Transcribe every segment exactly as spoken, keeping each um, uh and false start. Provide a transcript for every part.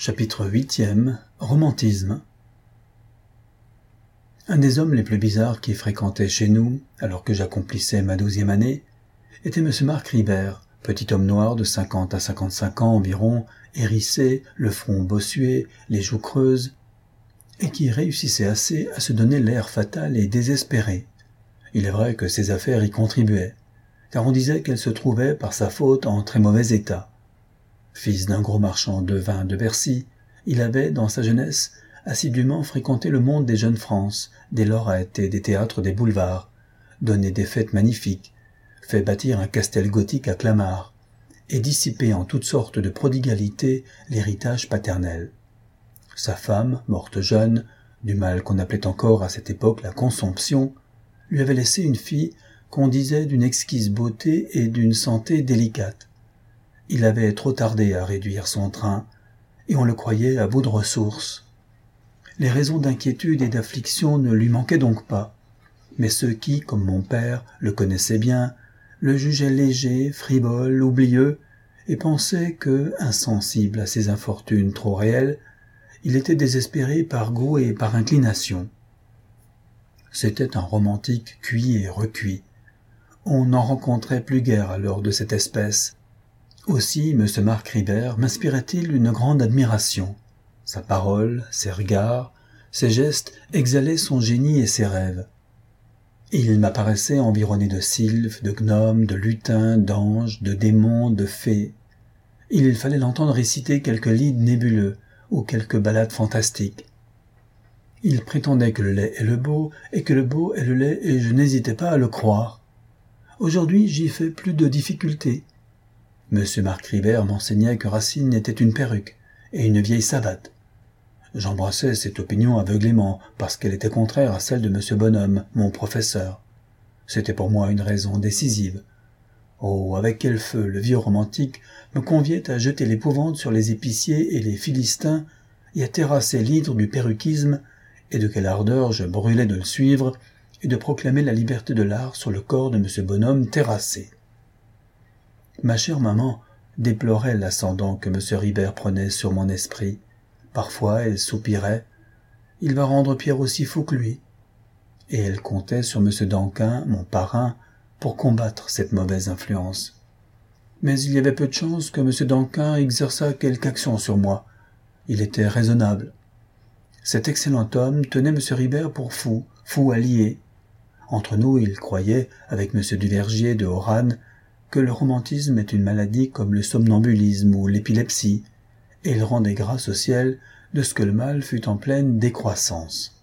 Chapitre huitième. Romantisme. Un des hommes les plus bizarres qui fréquentait chez nous, alors que j'accomplissais ma douzième année, était M. Marc Ribert, petit homme noir de cinquante à cinquante-cinq ans environ, hérissé, le front bossué, les joues creuses, et qui réussissait assez à se donner l'air fatal et désespéré. Il est vrai que ses affaires y contribuaient, car on disait qu'elles se trouvaient par sa faute en très mauvais état. Fils d'un gros marchand de vin de Bercy, il avait, dans sa jeunesse, assidûment fréquenté le monde des jeunes France, des lorettes et des théâtres des boulevards, donné des fêtes magnifiques, fait bâtir un castel gothique à Clamart, et dissipé en toutes sortes de prodigalités l'héritage paternel. Sa femme, morte jeune, du mal qu'on appelait encore à cette époque la consomption, lui avait laissé une fille qu'on disait d'une exquise beauté et d'une santé délicate. Il avait trop tardé à réduire son train, et on le croyait à bout de ressources. Les raisons d'inquiétude et d'affliction ne lui manquaient donc pas, mais ceux qui, comme mon père, le connaissaient bien, le jugeaient léger, frivole, oublieux, et pensaient que, insensible à ses infortunes trop réelles, il était désespéré par goût et par inclination. C'était un romantique cuit et recuit. On n'en rencontrait plus guère alors de cette espèce. Aussi, M. Marc Ribert m'inspirait-il une grande admiration. Sa parole, ses regards, ses gestes exhalaient son génie et ses rêves. Il m'apparaissait environné de sylphes, de gnomes, de lutins, d'anges, de démons, de fées. Il fallait l'entendre réciter quelques lieds nébuleux ou quelques ballades fantastiques. Il prétendait que le lait est le beau et que le beau est le lait, et je n'hésitais pas à le croire. Aujourd'hui, j'y fais plus de difficulté. M. Marc Ribert m'enseignait que Racine était une perruque et une vieille savate. J'embrassais cette opinion aveuglément parce qu'elle était contraire à celle de M. Bonhomme, mon professeur. C'était pour moi une raison décisive. Oh, avec quel feu le vieux romantique me conviait à jeter l'épouvante sur les épiciers et les philistins et à terrasser l'hydre du perruquisme, et de quelle ardeur je brûlais de le suivre et de proclamer la liberté de l'art sur le corps de M. Bonhomme terrassé. Ma chère maman déplorait l'ascendant que M. Ribert prenait sur mon esprit. Parfois, elle soupirait. « Il va rendre Pierre aussi fou que lui. » Et elle comptait sur M. Danquin, mon parrain, pour combattre cette mauvaise influence. Mais il y avait peu de chance que M. Danquin exerçât quelque action sur moi. Il était raisonnable. Cet excellent homme tenait M. Ribert pour fou, fou allié. Entre nous, il croyait, avec M. Duvergier de Oran, que le romantisme est une maladie comme le somnambulisme ou l'épilepsie, et il rendait grâce au ciel de ce que le mal fût en pleine décroissance.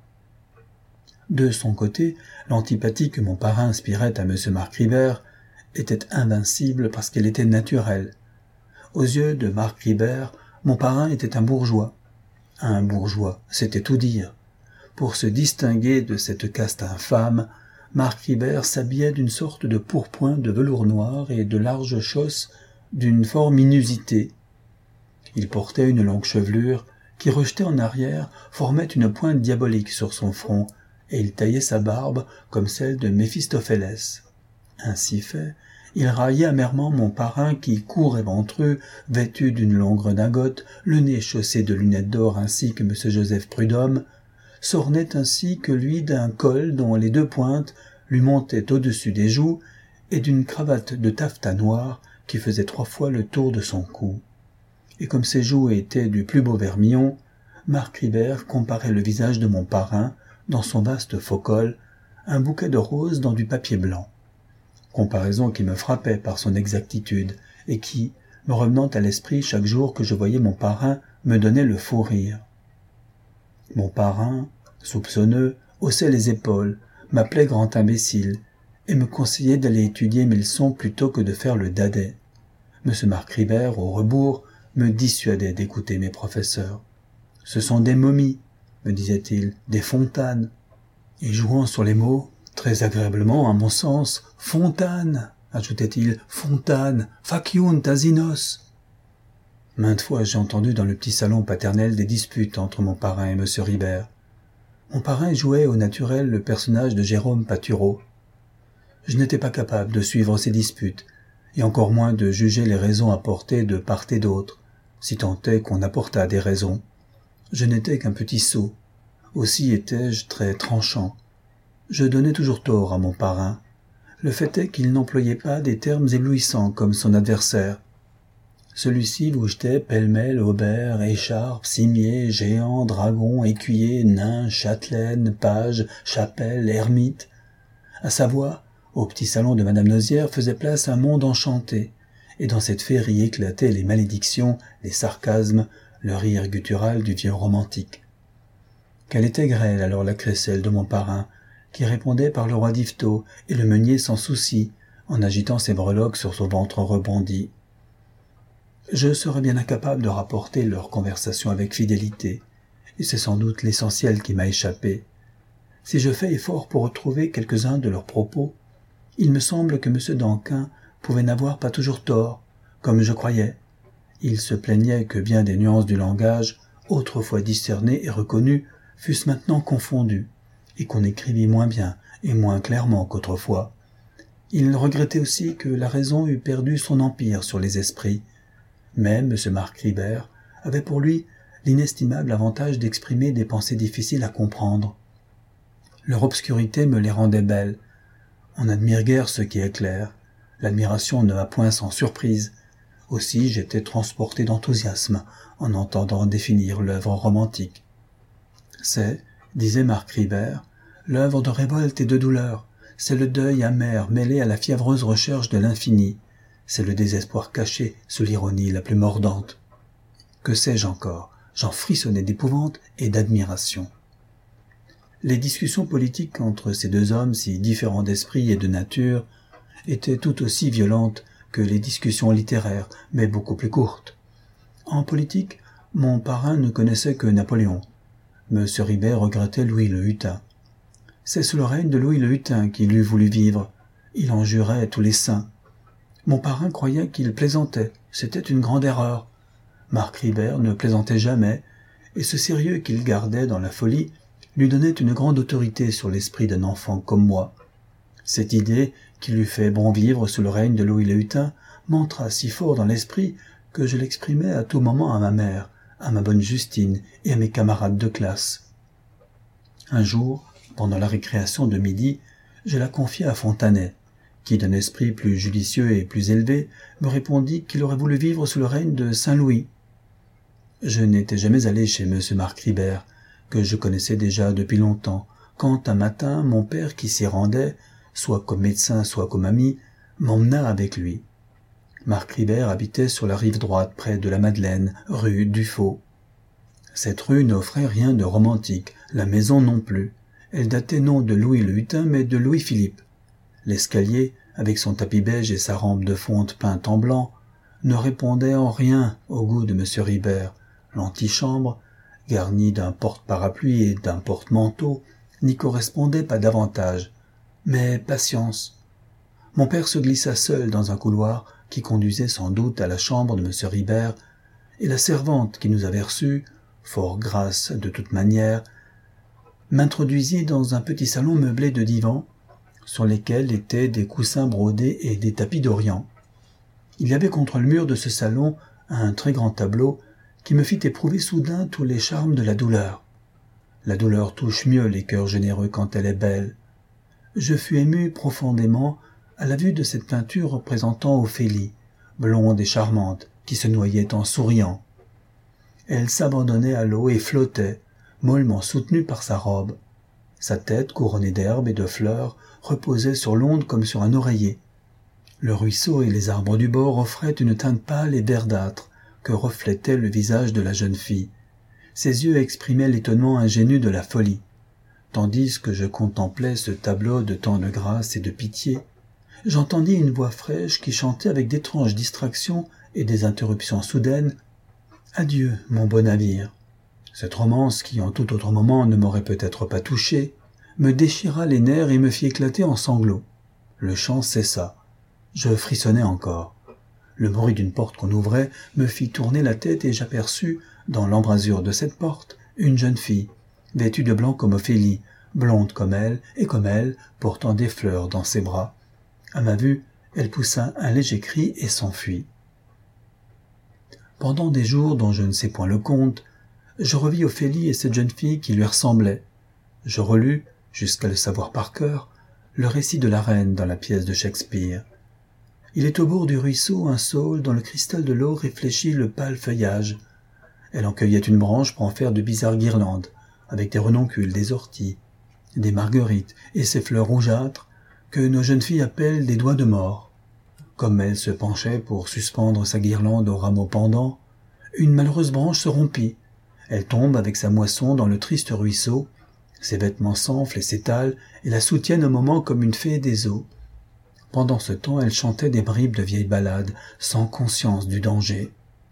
De son côté, l'antipathie que mon parrain inspirait à M. Marc Ribert était invincible parce qu'elle était naturelle. Aux yeux de Marc Ribert, mon parrain était un bourgeois. Un bourgeois, c'était tout dire. Pour se distinguer de cette caste infâme, Marc Ribert s'habillait d'une sorte de pourpoint de velours noir et de larges chausses d'une forme inusitée. Il portait une longue chevelure qui, rejetée en arrière, formait une pointe diabolique sur son front, et il taillait sa barbe comme celle de Méphistophélès. Ainsi fait, il raillait amèrement mon parrain qui, court et ventreux, vêtu d'une longue redingote, le nez chaussé de lunettes d'or ainsi que M. Joseph Prudhomme, s'ornait ainsi que lui d'un col dont les deux pointes lui montaient au-dessus des joues et d'une cravate de taffetas noir qui faisait trois fois le tour de son cou. Et comme ses joues étaient du plus beau vermillon, Marc Ribert comparait le visage de mon parrain, dans son vaste faux col, un bouquet de roses dans du papier blanc. Comparaison qui me frappait par son exactitude et qui, me revenant à l'esprit chaque jour que je voyais mon parrain, me donnait le fou rire. Mon parrain, soupçonneux, haussait les épaules, m'appelait grand imbécile, et me conseillait d'aller étudier mes leçons plutôt que de faire le dadais. M. Marc Ribert, au rebours, me dissuadait d'écouter mes professeurs. « Ce sont des momies, » me disait-il, « des fontanes. » Et jouant sur les mots, très agréablement à mon sens, « fontane » ajoutait-il, « fontane, faciunt asinos. » Maintes fois j'ai entendu dans le petit salon paternel des disputes entre mon parrain et M. Ribert. Mon parrain jouait au naturel le personnage de Jérôme Patureau. Je n'étais pas capable de suivre ces disputes, et encore moins de juger les raisons apportées de part et d'autre, si tant est qu'on apportât des raisons. Je n'étais qu'un petit sot, aussi étais-je très tranchant. Je donnais toujours tort à mon parrain. Le fait est qu'il n'employait pas des termes éblouissants comme son adversaire. Celui-ci vous jetait pêle-mêle haubert, écharpe, cimier, géant, dragon, écuyer, nain, châtelaine, page, chapelle, ermite. À sa voix, au petit salon de Madame Nozière faisait place un monde enchanté, et dans cette féerie éclataient les malédictions, les sarcasmes, le rire guttural du vieux romantique. Quelle était grêle alors la crécelle de mon parrain, qui répondait par le roi d'Yvetot et le meunier sans souci, en agitant ses breloques sur son ventre rebondi. Je serais bien incapable de rapporter leur conversation avec fidélité, et c'est sans doute l'essentiel qui m'a échappé. Si je fais effort pour retrouver quelques-uns de leurs propos, il me semble que M. d'Anquin pouvait n'avoir pas toujours tort, comme je croyais. Il se plaignait que bien des nuances du langage, autrefois discernées et reconnues, fussent maintenant confondues, et qu'on écrivit moins bien et moins clairement qu'autrefois. Il regrettait aussi que la raison eût perdu son empire sur les esprits. Mais M. Marc Ribert avait pour lui l'inestimable avantage d'exprimer des pensées difficiles à comprendre. Leur obscurité me les rendait belles. On n'admire guère ce qui est clair. L'admiration ne va point sans surprise. Aussi j'étais transporté d'enthousiasme en entendant définir l'œuvre romantique. C'est, disait Marc Ribert, l'œuvre de révolte et de douleur. C'est le deuil amer mêlé à la fiévreuse recherche de l'infini. C'est le désespoir caché sous l'ironie la plus mordante. Que sais-je encore? J'en frissonnais d'épouvante et d'admiration. Les discussions politiques entre ces deux hommes si différents d'esprit et de nature étaient tout aussi violentes que les discussions littéraires, mais beaucoup plus courtes. En politique, mon parrain ne connaissait que Napoléon. M. Ribert regrettait Louis le Hutin. C'est sous le règne de Louis le Hutin qu'il eût voulu vivre. Il en jurait tous les saints. Mon parrain croyait qu'il plaisantait. C'était une grande erreur. Marc Ribert ne plaisantait jamais, et ce sérieux qu'il gardait dans la folie lui donnait une grande autorité sur l'esprit d'un enfant comme moi. Cette idée qui lui fait bon vivre sous le règne de Louis le Hutin m'entra si fort dans l'esprit que je l'exprimais à tout moment à ma mère, à ma bonne Justine et à mes camarades de classe. Un jour, pendant la récréation de midi, je la confiai à Fontanet, qui, d'un esprit plus judicieux et plus élevé, me répondit qu'il aurait voulu vivre sous le règne de Saint-Louis. Je n'étais jamais allé chez M. Marc Ribert, que je connaissais déjà depuis longtemps, quand un matin mon père qui s'y rendait, soit comme médecin, soit comme ami, m'emmena avec lui. Marc Ribert habitait sur la rive droite, près de la Madeleine, rue Dufaux. Cette rue n'offrait rien de romantique, la maison non plus. Elle datait non de Louis le Hutin, mais de Louis-Philippe. L'escalier, avec son tapis beige et sa rampe de fonte peinte en blanc, ne répondait en rien au goût de M. Ribert. L'antichambre, garnie d'un porte-parapluie et d'un porte-manteau, n'y correspondait pas davantage. Mais patience. Mon père se glissa seul dans un couloir qui conduisait sans doute à la chambre de M. Ribert, et la servante qui nous avait reçus, fort grasse de toute manière, m'introduisit dans un petit salon meublé de divans, sur lesquels étaient des coussins brodés et des tapis d'Orient. Il y avait contre le mur de ce salon un très grand tableau qui me fit éprouver soudain tous les charmes de la douleur. La douleur touche mieux les cœurs généreux quand elle est belle. Je fus ému profondément à la vue de cette peinture représentant Ophélie, blonde et charmante, qui se noyait en souriant. Elle s'abandonnait à l'eau et flottait, mollement soutenue par sa robe. Sa tête, couronnée d'herbes et de fleurs, reposait sur l'onde comme sur un oreiller. Le ruisseau et les arbres du bord offraient une teinte pâle et verdâtre que reflétait le visage de la jeune fille. Ses yeux exprimaient l'étonnement ingénu de la folie. Tandis que je contemplais ce tableau de tant de grâce et de pitié, j'entendis une voix fraîche qui chantait avec d'étranges distractions et des interruptions soudaines « Adieu, mon beau navire !» Cette romance, qui en tout autre moment ne m'aurait peut-être pas touché, me déchira les nerfs et me fit éclater en sanglots. Le chant cessa. Je frissonnais encore. Le bruit d'une porte qu'on ouvrait me fit tourner la tête et j'aperçus, dans l'embrasure de cette porte, une jeune fille, vêtue de blanc comme Ophélie, blonde comme elle, et comme elle, portant des fleurs dans ses bras. À ma vue, elle poussa un léger cri et s'enfuit. Pendant des jours dont je ne sais point le compte, je revis Ophélie et cette jeune fille qui lui ressemblait. Je relus, jusqu'à le savoir par cœur, le récit de la reine dans la pièce de Shakespeare. Il est au bord du ruisseau un saule dont le cristal de l'eau réfléchit le pâle feuillage. Elle en cueillait une branche pour en faire de bizarres guirlandes, avec des renoncules, des orties, des marguerites et ces fleurs rougeâtres que nos jeunes filles appellent des doigts de mort. Comme elle se penchait pour suspendre sa guirlande au rameau pendant, une malheureuse branche se rompit. Elle tombe avec sa moisson dans le triste ruisseau, ses vêtements s'enflent et s'étalent et la soutiennent un moment comme une fée des eaux. Pendant ce temps, elle chantait des bribes de vieilles ballades, sans conscience du danger.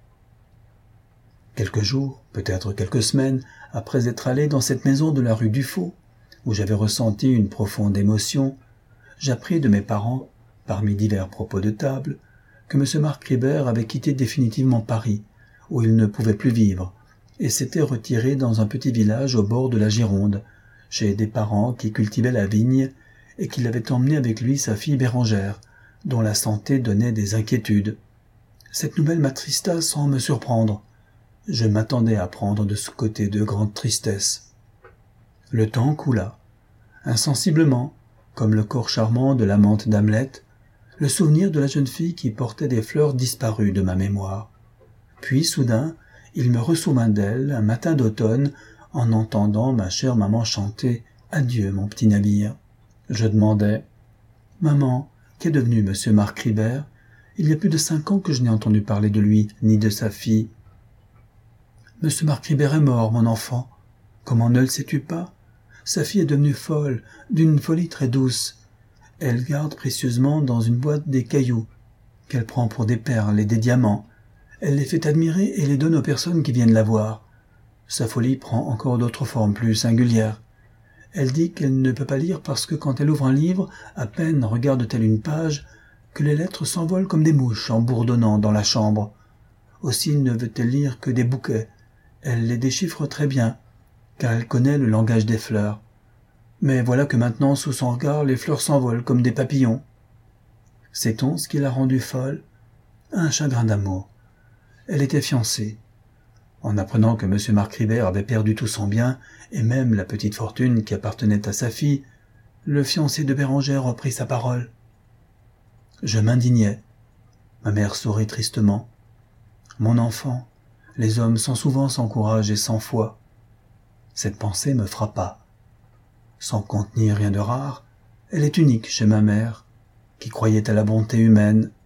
Quelques jours, peut-être quelques semaines, après être allé dans cette maison de la rue Dufaux, où j'avais ressenti une profonde émotion, j'appris de mes parents, parmi divers propos de table, que M. Marc Ribert avait quitté définitivement Paris, où il ne pouvait plus vivre, et s'était retiré dans un petit village au bord de la Gironde, chez des parents qui cultivaient la vigne, et qu'il avait emmené avec lui sa fille Bérangère, dont la santé donnait des inquiétudes. Cette nouvelle m'attrista sans me surprendre. Je m'attendais à prendre de ce côté de grande tristesse. Le temps coula. Insensiblement, comme le corps charmant de l'amante d'Hamlet, le souvenir de la jeune fille qui portait des fleurs disparut de ma mémoire. Puis, soudain, il me ressouvint d'elle un matin d'automne, en entendant ma chère maman chanter « Adieu, mon petit navire ». Je demandai « Maman, qu'est devenu M. Marc Ribert? Il y a plus de cinq ans que je n'ai entendu parler de lui, ni de sa fille. »« M. Marc Ribert est mort, mon enfant. Comment ne le sais-tu pas? Sa fille est devenue folle, d'une folie très douce. Elle garde précieusement dans une boîte des cailloux, qu'elle prend pour des perles et des diamants. Elle les fait admirer et les donne aux personnes qui viennent la voir. Sa folie prend encore d'autres formes plus singulières. Elle dit qu'elle ne peut pas lire parce que quand elle ouvre un livre, à peine regarde-t-elle une page, que les lettres s'envolent comme des mouches en bourdonnant dans la chambre. Aussi ne veut-elle lire que des bouquets. Elle les déchiffre très bien, car elle connaît le langage des fleurs. Mais voilà que maintenant, sous son regard, les fleurs s'envolent comme des papillons. Sait-on ce qui l'a rendue folle? Un chagrin d'amour. Elle était fiancée. En apprenant que M. Marc Ribert avait perdu tout son bien, et même la petite fortune qui appartenait à sa fille, le fiancé de Bérangère reprit sa parole. Je m'indignai. Ma mère sourit tristement. Mon enfant, les hommes sont souvent sans courage et sans foi. Cette pensée me frappa. Sans contenir rien de rare, elle est unique chez ma mère, qui croyait à la bonté humaine.